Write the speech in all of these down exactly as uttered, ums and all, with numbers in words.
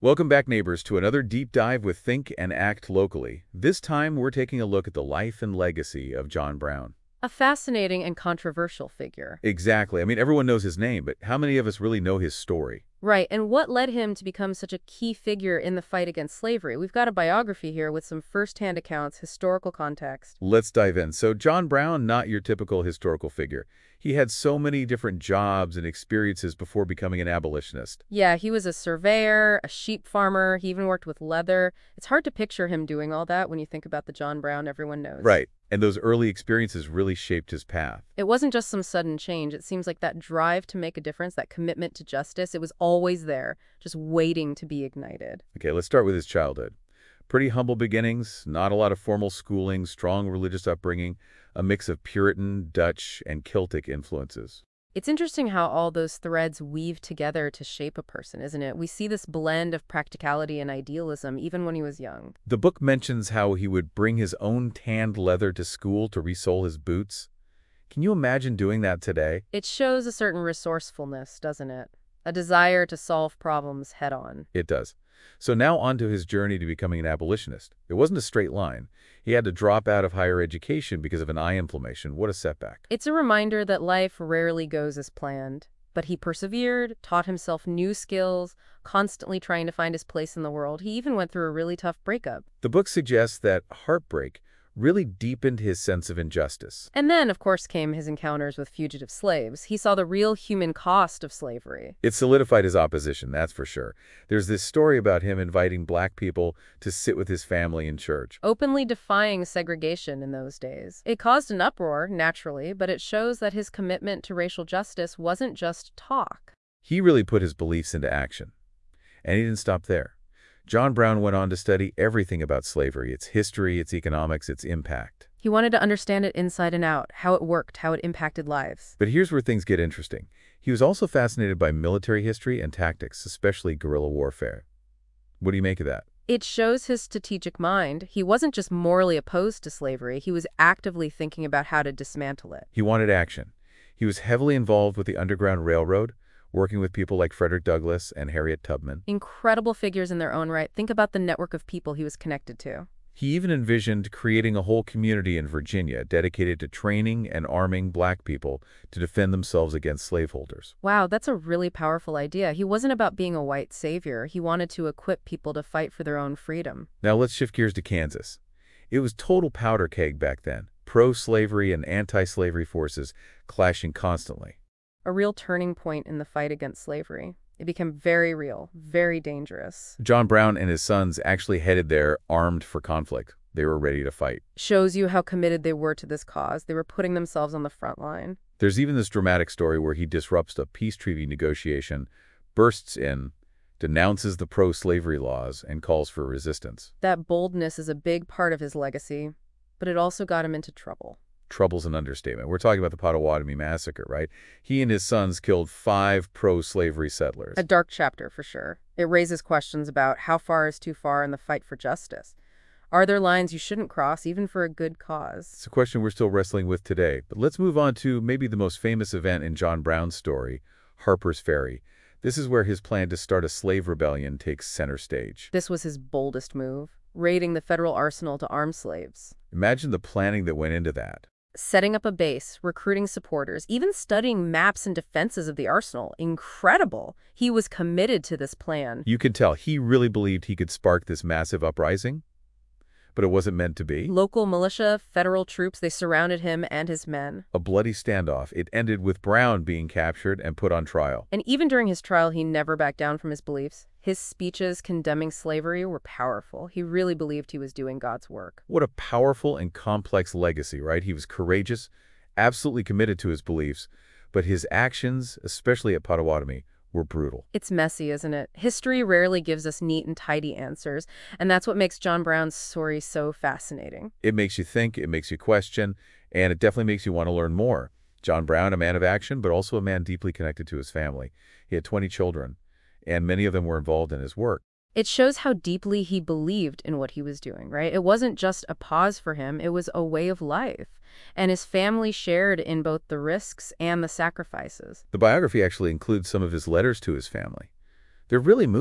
Welcome back, neighbors, to another deep dive with Think and Act Locally. This time, we're taking a look at the life and legacy of John Brown. A fascinating and controversial figure. Exactly. I mean, everyone knows his name, but how many of us really know his story? Right, and what led him to become such a key figure in the fight against slavery? We've got a biography here with some first-hand accounts, historical context. Let's dive in. So, John Brown, not your typical historical figure. He had so many different jobs and experiences before becoming an abolitionist. Yeah, he was a surveyor, a sheep farmer, he even worked with leather. It's hard to picture him doing all that when you think about the John Brown everyone knows. Right. And those early experiences really shaped his path. It wasn't just some sudden change. It seems like that drive to make a difference, that commitment to justice, it was always there, just waiting to be ignited. Okay, let's start with his childhood. Pretty humble beginnings, not a lot of formal schooling, strong religious upbringing, a mix of Puritan, Dutch, and Celtic influences. It's interesting how all those threads weave together to shape a person, isn't it? We see this blend of practicality and idealism even when he was young. The book mentions how he would bring his own tanned leather to school to resole his boots. Can you imagine doing that today? It shows a certain resourcefulness, doesn't it? A desire to solve problems head on. It does. So now on to his journey to becoming an abolitionist. It wasn't a straight line. He had to drop out of higher education because of an eye inflammation. What a setback. It's a reminder that life rarely goes as planned. But he persevered, taught himself new skills, constantly trying to find his place in the world. He even went through a really tough breakup. The book suggests that heartbreak really deepened his sense of injustice. And then, of course, came his encounters with fugitive slaves. He saw the real human cost of slavery. It solidified his opposition, that's for sure. There's this story about him inviting black people to sit with his family in church. Openly defying segregation in those days. It caused an uproar, naturally, but it shows that his commitment to racial justice wasn't just talk. He really put his beliefs into action. And he didn't stop there. John Brown went on to study everything about slavery, its history, its economics, its impact. He wanted to understand it inside and out, how it worked, how it impacted lives. But here's where things get interesting. He was also fascinated by military history and tactics, especially guerrilla warfare. What do you make of that? It shows his strategic mind. He wasn't just morally opposed to slavery, he was actively thinking about how to dismantle it. He wanted action. He was heavily involved with the Underground Railroad, working with people like Frederick Douglass and Harriet Tubman. Incredible figures in their own right. Think about the network of people he was connected to. He even envisioned creating a whole community in Virginia dedicated to training and arming black people to defend themselves against slaveholders. Wow, that's a really powerful idea. He wasn't about being a white savior. He wanted to equip people to fight for their own freedom. Now let's shift gears to Kansas. It was total powder keg back then, pro-slavery and anti-slavery forces clashing constantly. A real turning point in the fight against slavery. It became very real, very dangerous. John Brown and his sons actually headed there armed for conflict. They were ready to fight. Shows you how committed they were to this cause. They were putting themselves on the front line. There's even this dramatic story where he disrupts a peace treaty negotiation, bursts in, denounces the pro-slavery laws, and calls for resistance. That boldness is a big part of his legacy, but it also got him into trouble. Trouble's an understatement. We're talking about the Potawatomi Massacre, right? He and his sons killed five pro-slavery settlers. A dark chapter, for sure. It raises questions about how far is too far in the fight for justice. Are there lines you shouldn't cross, even for a good cause? It's a question we're still wrestling with today. But let's move on to maybe the most famous event in John Brown's story, Harper's Ferry. This is where his plan to start a slave rebellion takes center stage. This was his boldest move, raiding the federal arsenal to arm slaves. Imagine the planning that went into that. Setting up a base, recruiting supporters, even studying maps and defenses of the arsenal. Incredible. He was committed to this plan. You could tell he really believed he could spark this massive uprising, but it wasn't meant to be. Local militia, federal troops, they surrounded him and his men. A bloody standoff. It ended with Brown being captured and put on trial. And even during his trial, he never backed down from his beliefs. His speeches condemning slavery were powerful. He really believed he was doing God's work. What a powerful and complex legacy, right? He was courageous, absolutely committed to his beliefs, but his actions, especially at Potawatomi, were brutal. It's messy, isn't it? History rarely gives us neat and tidy answers, and that's what makes John Brown's story so fascinating. It makes you think, it makes you question, and it definitely makes you want to learn more. John Brown, a man of action, but also a man deeply connected to his family. He had twenty children, and many of them were involved in his work. It shows how deeply he believed in what he was doing, right? It wasn't just a pause for him, it was a way of life. And his family shared in both the risks and the sacrifices. The biography actually includes some of his letters to his family. They're really moving.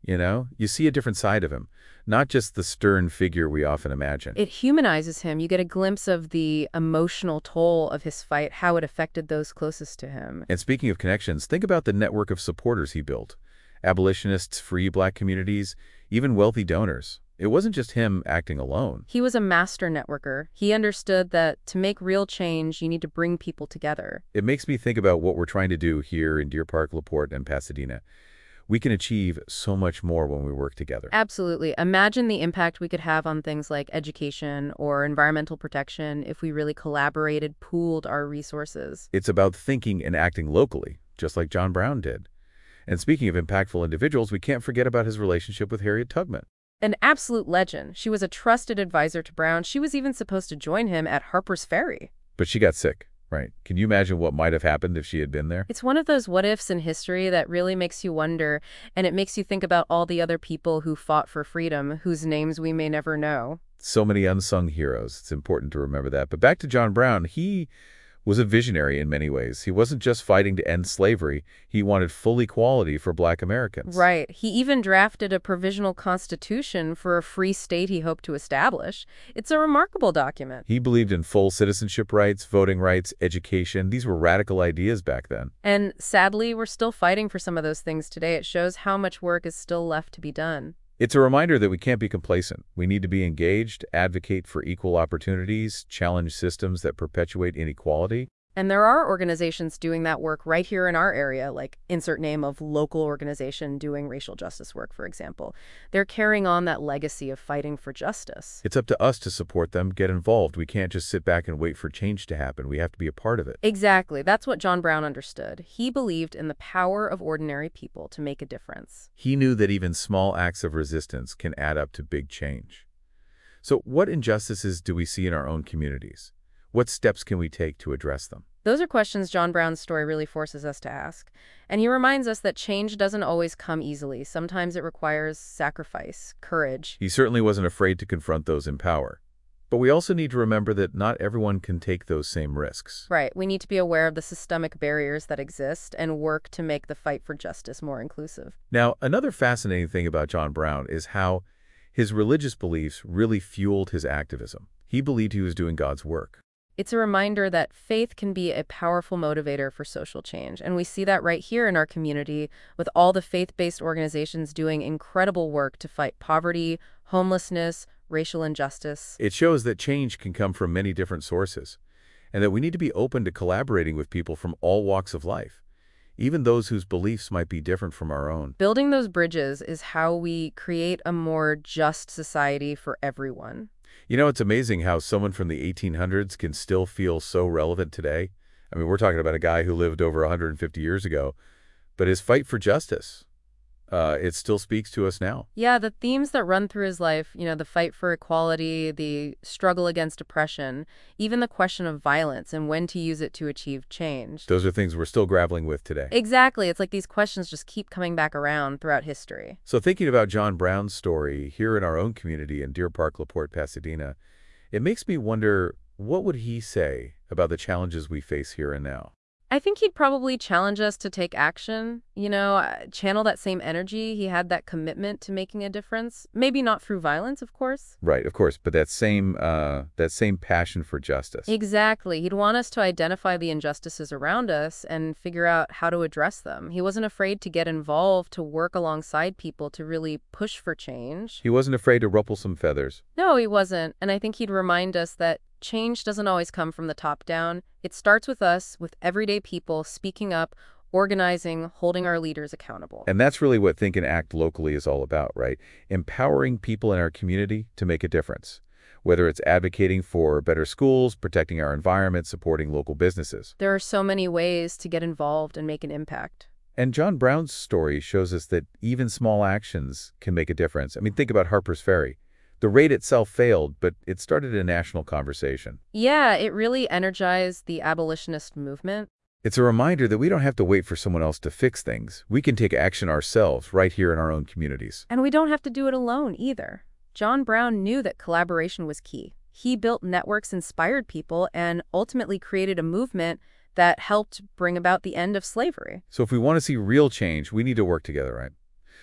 You know, you see a different side of him, not just the stern figure we often imagine. It humanizes him. You get a glimpse of the emotional toll of his fight, how it affected those closest to him. And speaking of connections, think about the network of supporters he built. Abolitionists, free black communities, even wealthy donors. It wasn't just him acting alone. He was a master networker. He understood that to make real change, you need to bring people together. It makes me think about what we're trying to do here in Deer Park, LaPorte, and Pasadena. We can achieve so much more when we work together. Absolutely. Imagine the impact we could have on things like education or environmental protection if we really collaborated, pooled our resources. It's about thinking and acting locally, just like John Brown did. And speaking of impactful individuals, we can't forget about his relationship with Harriet Tubman. An absolute legend. She was a trusted advisor to Brown. She was even supposed to join him at Harper's Ferry. But she got sick, right? Can you imagine what might have happened if she had been there? It's one of those what-ifs in history that really makes you wonder, and it makes you think about all the other people who fought for freedom, whose names we may never know. So many unsung heroes. It's important to remember that. But back to John Brown, he was a visionary in many ways. He wasn't just fighting to end slavery. He wanted full equality for black Americans. Right. He even drafted a provisional constitution for a free state he hoped to establish. It's a remarkable document. He believed in full citizenship rights, voting rights, education. These were radical ideas back then. And sadly, we're still fighting for some of those things today. It shows how much work is still left to be done. It's a reminder that we can't be complacent. We need to be engaged, advocate for equal opportunities, challenge systems that perpetuate inequality. And there are organizations doing that work right here in our area, like insert name of local organization doing racial justice work, for example. They're carrying on that legacy of fighting for justice. It's up to us to support them, get involved. We can't just sit back and wait for change to happen. We have to be a part of it. Exactly. That's what John Brown understood. He believed in the power of ordinary people to make a difference. He knew that even small acts of resistance can add up to big change. So what injustices do we see in our own communities? What steps can we take to address them? Those are questions John Brown's story really forces us to ask. And he reminds us that change doesn't always come easily. Sometimes it requires sacrifice, courage. He certainly wasn't afraid to confront those in power. But we also need to remember that not everyone can take those same risks. Right. We need to be aware of the systemic barriers that exist and work to make the fight for justice more inclusive. Now, another fascinating thing about John Brown is how his religious beliefs really fueled his activism. He believed he was doing God's work. It's a reminder that faith can be a powerful motivator for social change. And we see that right here in our community with all the faith-based organizations doing incredible work to fight poverty, homelessness, racial injustice. It shows that change can come from many different sources, and that we need to be open to collaborating with people from all walks of life, even those whose beliefs might be different from our own. Building those bridges is how we create a more just society for everyone. You know, it's amazing how someone from the eighteen hundreds can still feel so relevant today. I mean, we're talking about a guy who lived over one hundred fifty years ago, but his fight for justice, uh, it still speaks to us now. Yeah, the themes that run through his life, you know, the fight for equality, the struggle against oppression, even the question of violence and when to use it to achieve change. Those are things we're still grappling with today. Exactly. It's like these questions just keep coming back around throughout history. So thinking about John Brown's story here in our own community in Deer Park, LaPorte, Pasadena, it makes me wonder, what would he say about the challenges we face here and now? I think he'd probably challenge us to take action, you know, uh, channel that same energy. He had that commitment to making a difference. Maybe not through violence, of course. Right, of course, but that same uh, that same passion for justice. Exactly. He'd want us to identify the injustices around us and figure out how to address them. He wasn't afraid to get involved, to work alongside people, to really push for change. He wasn't afraid to ruffle some feathers. No, he wasn't. And I think he'd remind us that change doesn't always come from the top down. It starts with us, with everyday people speaking up, organizing, holding our leaders accountable. And that's really what Think and Act Locally is all about, right? Empowering people in our community to make a difference, whether it's advocating for better schools, protecting our environment, supporting local businesses. There are so many ways to get involved and make an impact. And John Brown's story shows us that even small actions can make a difference. I mean, think about Harper's Ferry. The raid itself failed, but it started a national conversation. Yeah, it really energized the abolitionist movement. It's a reminder that we don't have to wait for someone else to fix things. We can take action ourselves right here in our own communities. And we don't have to do it alone either. John Brown knew that collaboration was key. He built networks, inspired people, and ultimately created a movement that helped bring about the end of slavery. So if we want to see real change, we need to work together, right?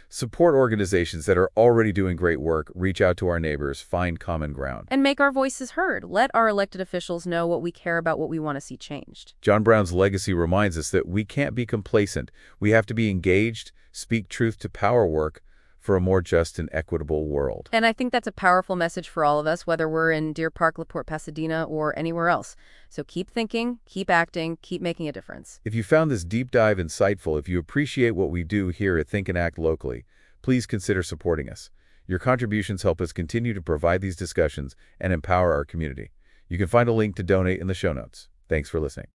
Support organizations that are already doing great work, reach out to our neighbors, find common ground. And make our voices heard. Let our elected officials know what we care about, what we want to see changed. John Brown's legacy reminds us that we can't be complacent. We have to be engaged, speak truth to power, work for a more just and equitable world. And I think that's a powerful message for all of us, whether we're in Deer Park, LaPorte, Pasadena, or anywhere else. So keep thinking, keep acting, keep making a difference. If you found this deep dive insightful, if you appreciate what we do here at Think and Act Locally, please consider supporting us. Your contributions help us continue to provide these discussions and empower our community. You can find a link to donate in the show notes. Thanks for listening.